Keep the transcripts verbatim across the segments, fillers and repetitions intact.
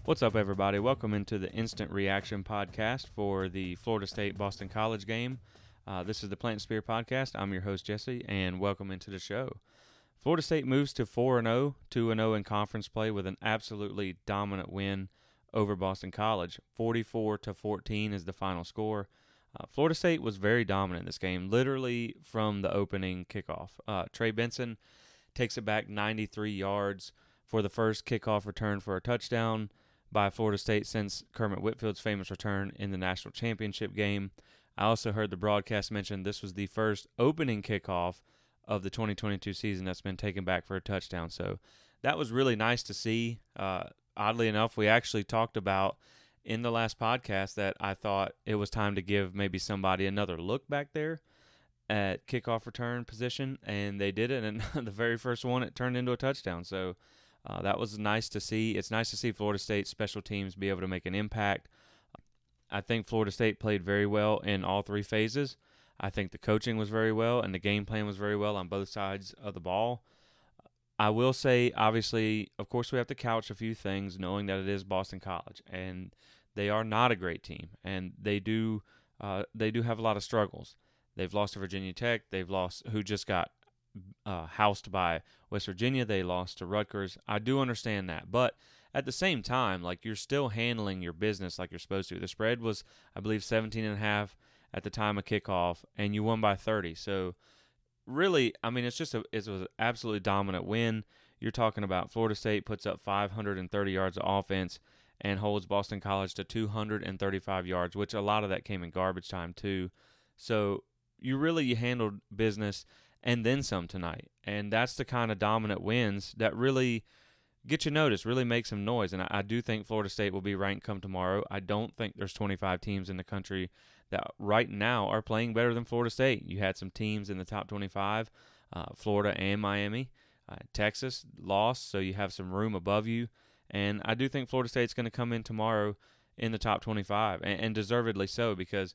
What's up, everybody? Welcome into the Instant Reaction Podcast for the Florida State-Boston College game. Uh, this is the Plant Spear Podcast. I'm your host, Jesse, and welcome into the show. Florida State moves to four and oh, two and oh in conference play with an absolutely dominant win over Boston College. forty-four to fourteen is the final score. Uh, Florida State was very dominant in this game, literally from the opening kickoff. Uh, Trey Benson takes it back ninety-three yards for the first kickoff return for a touchdown by Florida State since Kermit Whitfield's famous return in the national championship game. I also heard the broadcast mention this was the first opening kickoff of the twenty twenty-two season that's been taken back for a touchdown. So that was really nice to see. Uh, oddly enough, we actually talked about in the last podcast that I thought it was time to give maybe somebody another look back there at kickoff return position, and they did it, and the very first one, it turned into a touchdown. So Uh, that was nice to see. It's nice to see Florida State special teams be able to make an impact. I think Florida State played very well in all three phases. I think the coaching was very well, and the game plan was very well on both sides of the ball. I will say, obviously, of course, we have to couch a few things, knowing that it is Boston College, and they are not a great team, and they do uh, they do have a lot of struggles. They've lost to Virginia Tech. They've lost, who just got Uh, housed by West Virginia. They lost to Rutgers. I do understand that, but at the same time, like, you're still handling your business like you're supposed to. The spread was, I believe, seventeen and a half at the time of kickoff, and you won by thirty. So really, I mean, it's just a it was an absolutely dominant win. You're talking about Florida State puts up five hundred thirty yards of offense and holds Boston College to two hundred thirty-five yards, which a lot of that came in garbage time too. So you really you handled business and then some tonight. And that's the kind of dominant wins that really get you noticed, really make some noise. And I, I do think Florida State will be ranked come tomorrow. I don't think there's twenty-five teams in the country that right now are playing better than Florida State. You had some teams in the top twenty-five, uh, Florida and Miami. Uh, Texas lost, so you have some room above you. And I do think Florida State's going to come in tomorrow in the top twenty-five, and, and deservedly so, because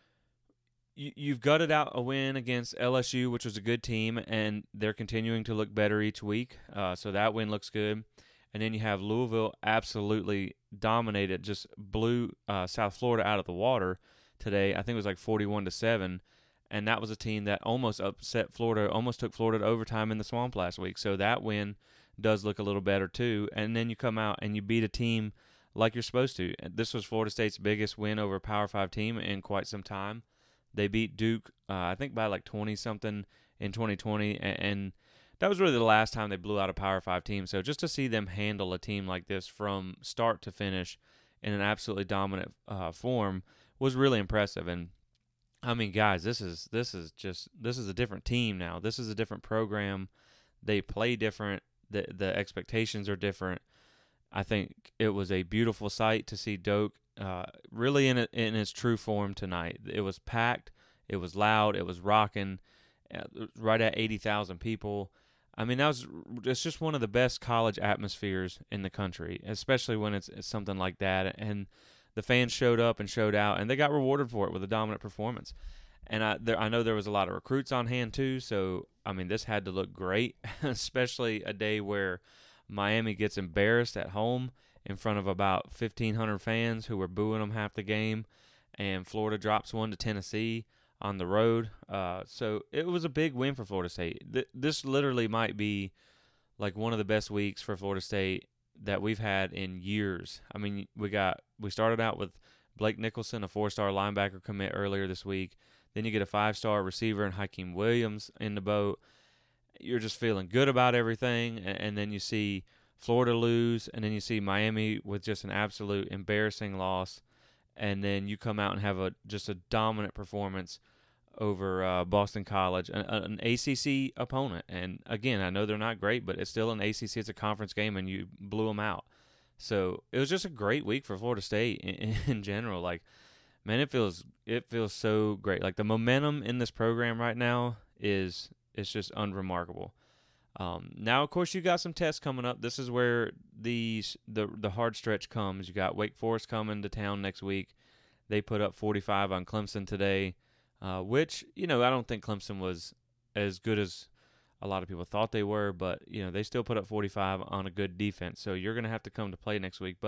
you've gutted out a win against L S U, which was a good team, and they're continuing to look better each week. Uh, so that win looks good. And then you have Louisville absolutely dominated, just blew uh, South Florida out of the water today. I think it was like forty-one to seven, and that was a team that almost upset Florida, almost took Florida to overtime in the Swamp last week. So that win does look a little better too. And then you come out and you beat a team like you're supposed to. This was Florida State's biggest win over a Power Five team in quite some time. They beat Duke, uh, I think, by like twenty-something in twenty twenty, and, and that was really the last time they blew out a Power five team. So just to see them handle a team like this from start to finish in an absolutely dominant uh, form was really impressive. And, I mean, guys, this is this is just this is a different team now. This is a different program. They play different. The, the expectations are different. I think it was a beautiful sight to see Doak Uh, really in it, in its true form tonight. It was packed, it was loud, it was rocking, uh, right at eighty thousand people. I mean, that was it's just one of the best college atmospheres in the country, especially when it's, it's something like that. And the fans showed up and showed out, and they got rewarded for it with a dominant performance. And I, there, I know there was a lot of recruits on hand too, so I mean, this had to look great, especially a day where Miami gets embarrassed at home in front of about fifteen hundred fans who were booing them half the game, and Florida drops one to Tennessee on the road. Uh, so it was a big win for Florida State. Th- this literally might be like one of the best weeks for Florida State that we've had in years. I mean, we got we started out with Blake Nicholson, a four-star linebacker commit earlier this week. Then you get a five-star receiver in Hakeem Williams in the boat. You're just feeling good about everything, and, and then you see Florida lose, and then you see Miami with just an absolute embarrassing loss, and then you come out and have a just a dominant performance over uh, Boston College, an, an A C C opponent. And again, I know they're not great, but it's still an A C C. It's a conference game, and you blew them out. So it was just a great week for Florida State in, in general. Like, man, it feels it feels so great. Like, the momentum in this program right now is it's just unremarkable. Um, now, of course, you got some tests coming up. This is where these the the hard stretch comes. You got Wake Forest coming to town next week. They put up forty-five on Clemson today, uh, which, you know, I don't think Clemson was as good as a lot of people thought they were, but, you know, they still put up forty-five on a good defense. So you're going to have to come to play next week. But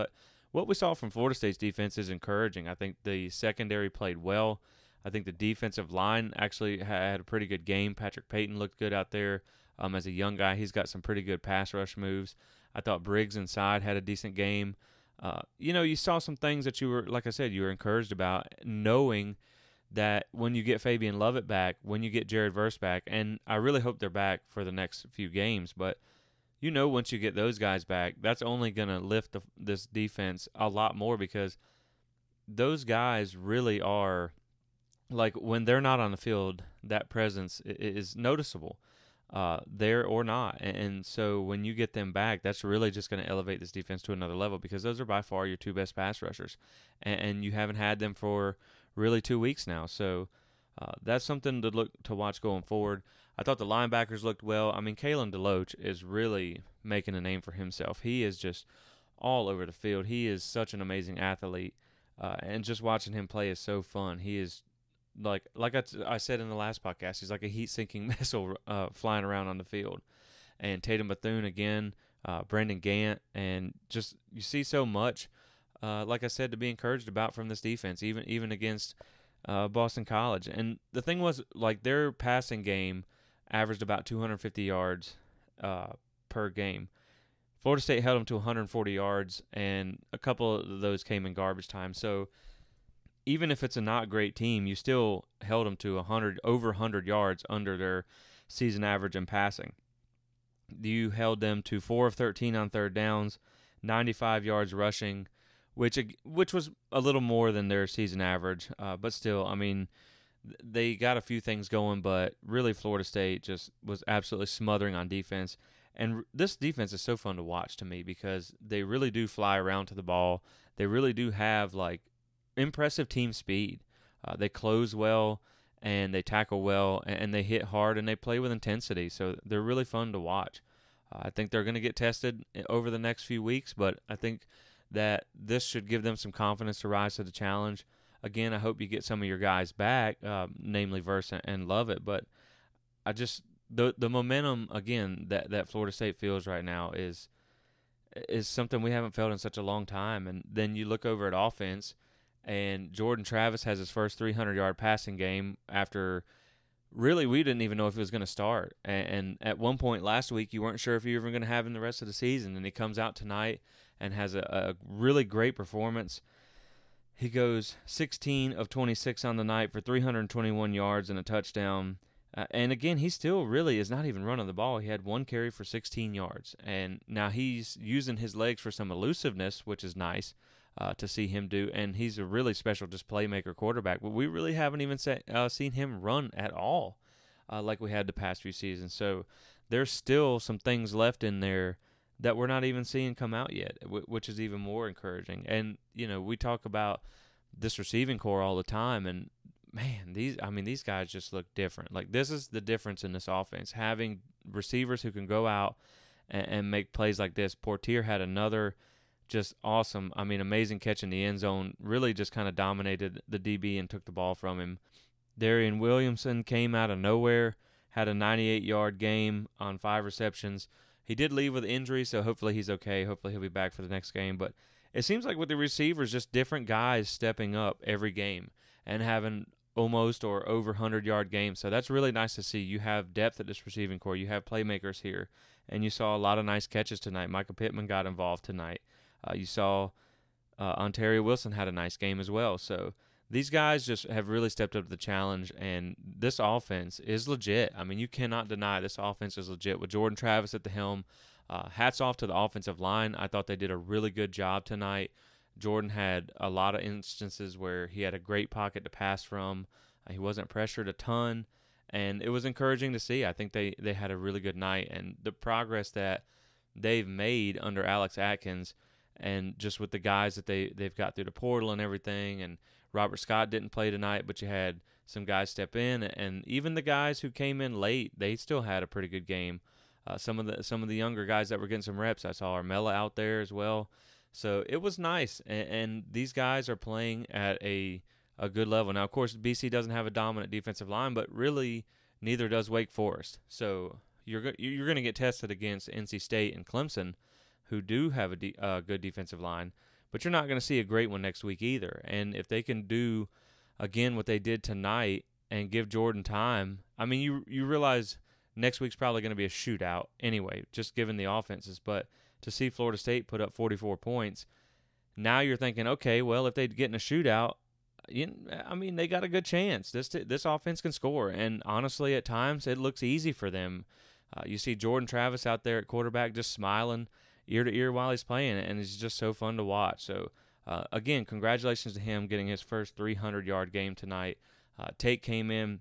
what we saw from Florida State's defense is encouraging. I think the secondary played well. I think the defensive line actually had a pretty good game. Patrick Payton looked good out there. Um, as a young guy, he's got some pretty good pass rush moves. I thought Briggs inside had a decent game. Uh, you know, you saw some things that you were, like I said, you were encouraged about, knowing that when you get Fabian Lovett back, when you get Jared Verse back, and I really hope they're back for the next few games, but you know once you get those guys back, that's only going to lift the, this defense a lot more, because those guys really are, like, when they're not on the field, that presence is noticeable, uh, there or not. And so when you get them back, that's really just going to elevate this defense to another level, because those are by far your two best pass rushers. And you haven't had them for really two weeks now. So uh, that's something to look to watch going forward. I thought the linebackers looked well. I mean, Kalen DeLoach is really making a name for himself. He is just all over the field. He is such an amazing athlete. Uh, and just watching him play is so fun. He is Like like I, t- I said in the last podcast, he's like a heat-sinking missile uh, flying around on the field. And Tatum Bethune again, uh, Brendan Gant, and just you see so much, uh, like I said, to be encouraged about from this defense, even even against uh, Boston College. And the thing was, like, their passing game averaged about two hundred fifty yards uh, per game. Florida State held them to one hundred forty yards, and a couple of those came in garbage time. So even if it's a not great team, you still held them to one hundred, over one hundred yards under their season average in passing. You held them to four of thirteen on third downs, ninety-five yards rushing, which which was a little more than their season average. Uh, but still, I mean, they got a few things going, but really Florida State just was absolutely smothering on defense. And this defense is so fun to watch to me, because they really do fly around to the ball. They really do have, like, impressive team speed. Uh, they close well, and they tackle well, and they hit hard, and they play with intensity. So they're really fun to watch. Uh, I think they're going to get tested over the next few weeks, but I think that this should give them some confidence to rise to the challenge. Again, I hope you get some of your guys back, uh, namely Verse and Lovett, but I just the the momentum again that, that Florida State feels right now is is something we haven't felt in such a long time. And then you look over at offense, and Jordan Travis has his first three hundred yard passing game after really we didn't even know if he was going to start. And, and at one point last week, you weren't sure if you were going to have him the rest of the season. And he comes out tonight and has a, a really great performance. He goes sixteen of twenty-six on the night for three hundred twenty-one yards and a touchdown. Uh, and again, he still really is not even running the ball. He had one carry for sixteen yards. And now he's using his legs for some elusiveness, which is nice. Uh, to see him do, and he's a really special just playmaker quarterback. But we really haven't even set, uh, seen him run at all uh, like we had the past few seasons. So there's still some things left in there that we're not even seeing come out yet, w- which is even more encouraging. And, you know, we talk about this receiving core all the time, and, man, these I mean, these guys just look different. Like, this is the difference in this offense, having receivers who can go out and, and make plays like this. Portier had another just awesome, I mean, amazing catch in the end zone. Really just kind of dominated the D B and took the ball from him. Darian Williamson came out of nowhere, had a ninety-eight yard game on five receptions. He did leave with injury, so hopefully he's okay. Hopefully he'll be back for the next game. But it seems like with the receivers, just different guys stepping up every game and having almost or over one hundred yard games. So that's really nice to see. You have depth at this receiving core. You have playmakers here. And you saw a lot of nice catches tonight. Micah Pittman got involved tonight. Uh, you saw uh, Ontario Wilson had a nice game as well. So these guys just have really stepped up to the challenge, and this offense is legit. I mean, you cannot deny this offense is legit with Jordan Travis at the helm. Uh, hats off to the offensive line. I thought they did a really good job tonight. Jordan had a lot of instances where he had a great pocket to pass from. Uh, he wasn't pressured a ton, and it was encouraging to see. I think they, they had a really good night, and the progress that they've made under Alex Atkins, and just with the guys that they, they've got through the portal and everything. And Robert Scott didn't play tonight, but you had some guys step in. And even the guys who came in late, they still had a pretty good game. Uh, some of the some of the younger guys that were getting some reps, I saw Armella out there as well. So it was nice. And, and these guys are playing at a, a good level. Now, of course, B C doesn't have a dominant defensive line, but really neither does Wake Forest. So you're, you're going to get tested against N C State and Clemson, who do have a de- uh, good defensive line. but you're not going to see a great one next week either. And if they can do, again, what they did tonight and give Jordan time, I mean, you you realize next week's probably going to be a shootout anyway, just given the offenses. But to see Florida State put up forty-four points, now you're thinking, okay, well, if they get in a shootout, you, I mean, they got a good chance. This this offense can score, and honestly, at times it looks easy for them. Uh, you see Jordan Travis out there at quarterback just smiling ear to ear while he's playing, and it's just so fun to watch. So, uh, again, congratulations to him getting his first three hundred yard game tonight. Uh, Tate came in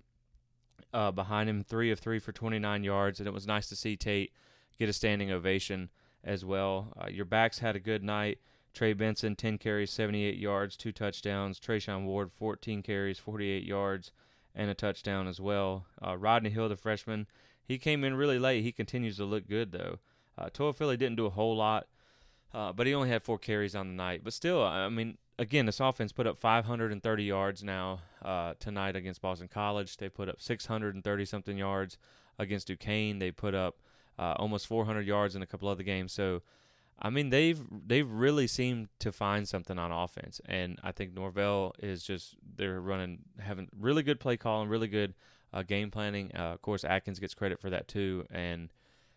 uh, behind him, three of three for twenty-nine yards, and it was nice to see Tate get a standing ovation as well. Uh, your backs had a good night. Trey Benson, ten carries, seventy-eight yards, two touchdowns. Trayshawn Ward, fourteen carries, forty-eight yards, and a touchdown as well. Uh, Rodney Hill, the freshman, he came in really late. He continues to look good, though. Uh, Toafili didn't do a whole lot, uh, but he only had four carries on the night. But still, I mean, again, this offense put up five hundred thirty yards now uh, tonight against Boston College. They put up six hundred thirty-something yards against Duquesne. They put up uh, almost four hundred yards in a couple other games. So, I mean, they've they've really seemed to find something on offense, and I think Norvell is just they're running having really good play calling, really good uh, game planning. Uh, of course, Atkins gets credit for that too, and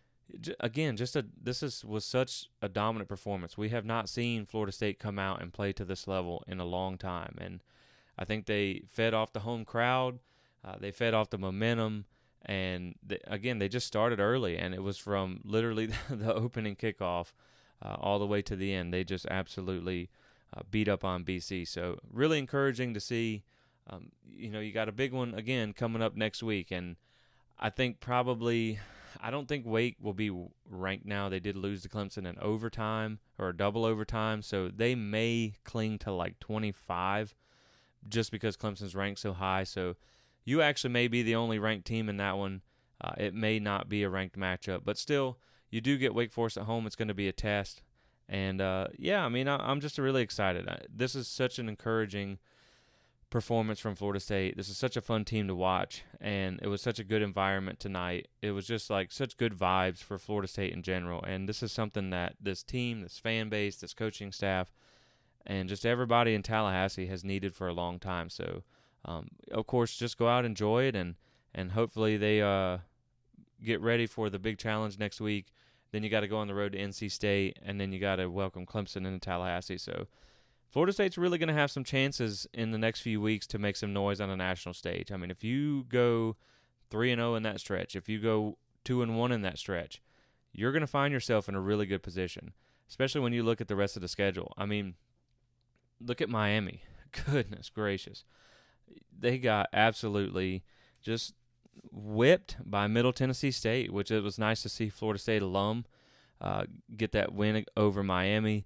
j- again, just a this is was such a dominant performance. We have not seen Florida State come out and play to this level in a long time, and I think they fed off the home crowd, uh, they fed off the momentum. And they, again, they just started early, and it was from literally the opening kickoff Uh, all the way to the end. They just absolutely uh, beat up on B C. So really encouraging to see. Um, you know, you got a big one again coming up next week, and I think probably I don't think Wake will be ranked now. They did lose to Clemson in overtime or double overtime, so they may cling to like twenty-five just because Clemson's ranked so high. So you actually may be the only ranked team in that one. Uh, it may not be a ranked matchup, but still. You do get Wake Forest at home. It's going to be a test. And, uh, yeah, I mean, I, I'm just really excited. I, this is such an encouraging performance from Florida State. This is such a fun team to watch, and it was such a good environment tonight. It was just, like, such good vibes for Florida State in general. And this is something that this team, this fan base, this coaching staff, and just everybody in Tallahassee has needed for a long time. So, um, of course, just go out, enjoy it, and, and hopefully they uh, get ready for the big challenge next week. Then you got to go on the road to N C State, and then you got to welcome Clemson into Tallahassee. So Florida State's really going to have some chances in the next few weeks to make some noise on a national stage. I mean, if you go three and oh in that stretch, if you go two and one in that stretch, you're going to find yourself in a really good position, especially when you look at the rest of the schedule. I mean, look at Miami. Goodness gracious. They got absolutely just whipped by Middle Tennessee State, which it was nice to see Florida State alum uh, get that win over Miami.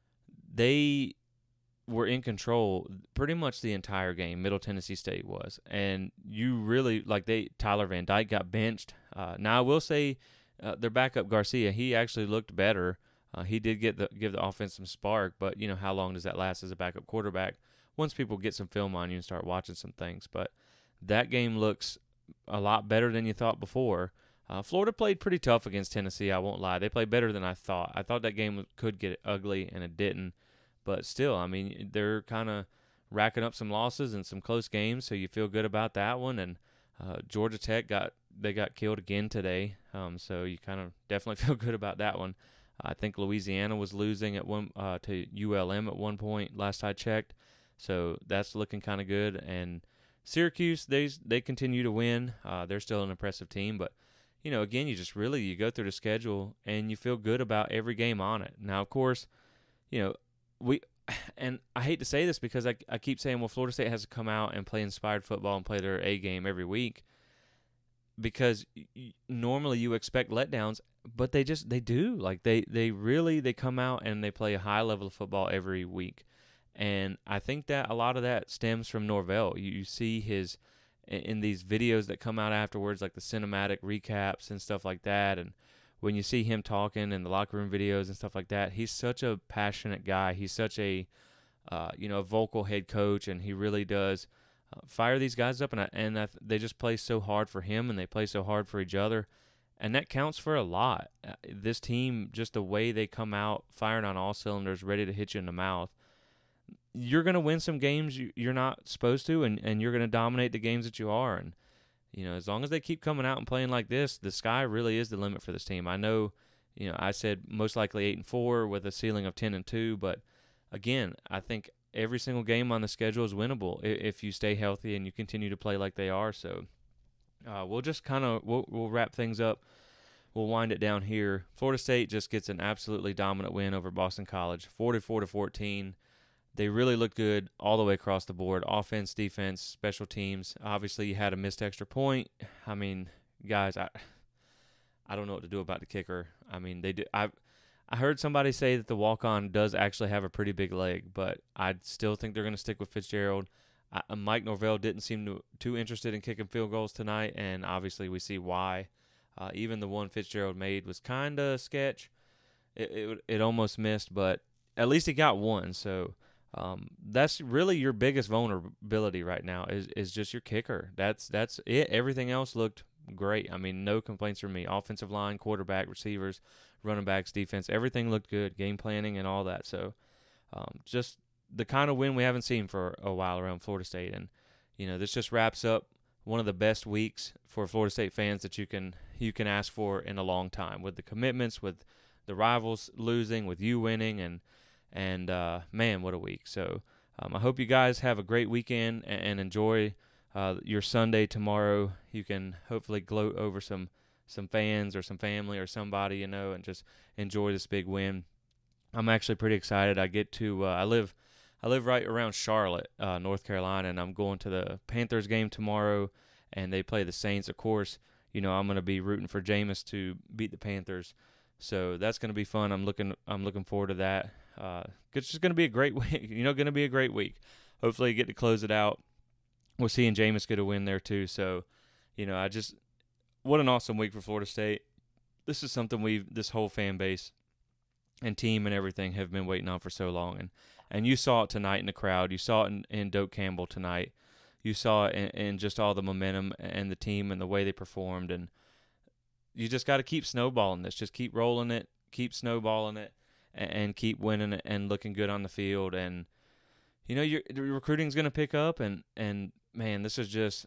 They were in control pretty much the entire game. Middle Tennessee State was, and you really like they. Tyler Van Dyke got benched. Uh, now I will say uh, their backup Garcia, he actually looked better. Uh, he did get the give the offense some spark, but you know how long does that last as a backup quarterback? Once people get some film on you and start watching some things, but that game looks a lot better than you thought before. Uh, Florida played pretty tough against Tennessee, I won't lie. They played better than I thought. I thought that game could get ugly, and it didn't. But still, I mean, they're kind of racking up some losses and some close games, so you feel good about that one. And uh, Georgia Tech, got they got killed again today, um, so you kind of definitely feel good about that one. I think Louisiana was losing at one uh, to U L M at one point last I checked, so that's looking kind of good. And Syracuse, they they continue to win. Uh, they're still an impressive team, but you know, again, you just really you go through the schedule and you feel good about every game on it. Now, of course, you know we, and I hate to say this because I I keep saying, well, Florida State has to come out and play inspired football and play their A game every week, because y- normally you expect letdowns, but they just they do like they they really they come out and they play a high level of football every week. And I think that a lot of that stems from Norvell. You, you see his in these videos that come out afterwards, like the cinematic recaps and stuff like that. And when you see him talking in the locker room videos and stuff like that, he's such a passionate guy. He's such a uh, you know a vocal head coach, and he really does uh, fire these guys up. And I, and I, they just play so hard for him, and they play so hard for each other. and that counts for a lot. Uh, this team, just the way they come out, firing on all cylinders, ready to hit you in the mouth, you're going to win some games you, you're not supposed to, and, and you're going to dominate the games that you are. And, you know, as long as they keep coming out and playing like this, the sky really is the limit for this team. I know, you know, I said most likely eight and four with a ceiling of ten and two, but again, I think every single game on the schedule is winnable if you stay healthy and you continue to play like they are. So uh, we'll just kind of we'll, we'll wrap things up. We'll wind it down here. Florida State just gets an absolutely dominant win over Boston College, forty-four to fourteen. They really looked good all the way across the board. Offense, defense, special teams. Obviously, you had a missed extra point. I mean, guys, I I don't know what to do about the kicker. I mean, they do. I I heard somebody say that the walk-on does actually have a pretty big leg, but I still think they're going to stick with Fitzgerald. I, Mike Norvell didn't seem to, too interested in kicking field goals tonight, and obviously we see why. Uh, even the one Fitzgerald made was kind of sketch. It, it it almost missed, but at least he got one. So um, that's really your biggest vulnerability right now is is just your kicker. That's that's it. Everything else looked great. I mean, no complaints from me. Offensive line, quarterback, receivers, running backs, defense, everything looked good. Game planning and all that. So um, just the kind of win we haven't seen for a while around Florida State. And, you know, this just wraps up one of the best weeks for Florida State fans that you can you can ask for in a long time, with the commitments, with the rivals losing, with you winning, and and uh, man, what a week. So um, I hope you guys have a great weekend and, and enjoy uh, your Sunday tomorrow. You can hopefully gloat over some some fans or some family or somebody, you know, and just enjoy this big win. I'm actually pretty excited. I get to uh, I live I live right around Charlotte, uh, North Carolina, and I'm going to the Panthers game tomorrow, and they play the Saints. Of course, you know, I'm going to be rooting for Jameis to beat the Panthers, so that's going to be fun. I'm looking I'm looking forward to that. Uh, it's just going to be a great week. You know, going to be a great week. Hopefully, get to close it out. We're seeing Jameis get a win there too. So, you know, I just what an awesome week for Florida State. This is something we've this whole fan base and team and everything have been waiting on for so long. And and you saw it tonight in the crowd. You saw it in, in Doak Campbell tonight. You saw it in, in just all the momentum and the team and the way they performed. And you just got to keep snowballing this. Just keep rolling it, keep snowballing it, and, and keep winning it and looking good on the field. And, you know, your, your recruiting's going to pick up. And, and, man, this is just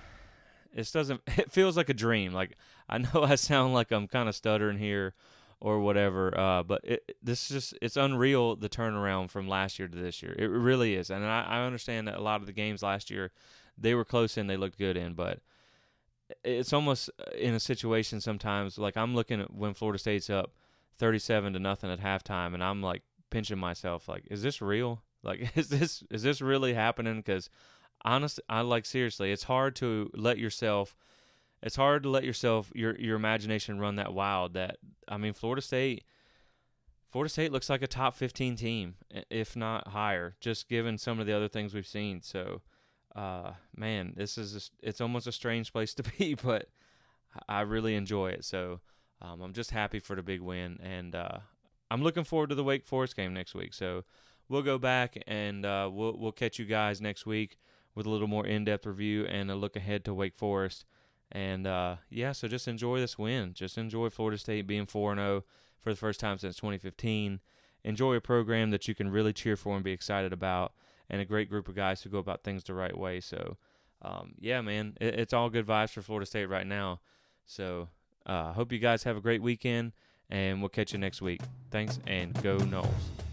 – it doesn't – it feels like a dream. Like, I know I sound like I'm kind of stuttering here or whatever, uh, but it, this is just, it's unreal, the turnaround from last year to this year. It really is. And I, I understand that a lot of the games last year, they were close in, they looked good in, but it's almost in a situation sometimes, like I'm looking at when Florida State's up thirty-seven to nothing at halftime, and I'm like pinching myself, like, is this real? Like, is this, is this really happening? Because honestly, I like, seriously, it's hard to let yourself It's hard to let yourself, your your imagination run that wild. That I mean, Florida State, Florida State looks like a top fifteen team, if not higher, just given some of the other things we've seen. So, uh, man, this is a, it's almost a strange place to be, but I really enjoy it. So, um, I'm just happy for the big win, and uh, I'm looking forward to the Wake Forest game next week. So, we'll go back and uh, we'll we'll catch you guys next week with a little more in-depth review and a look ahead to Wake Forest. And, uh, yeah, so just enjoy this win. Just enjoy Florida State being four and oh for the first time since twenty fifteen. Enjoy a program that you can really cheer for and be excited about, and a great group of guys who go about things the right way. So, um, yeah, man, it, it's all good vibes for Florida State right now. So I uh, hope you guys have a great weekend, and we'll catch you next week. Thanks, and go Noles.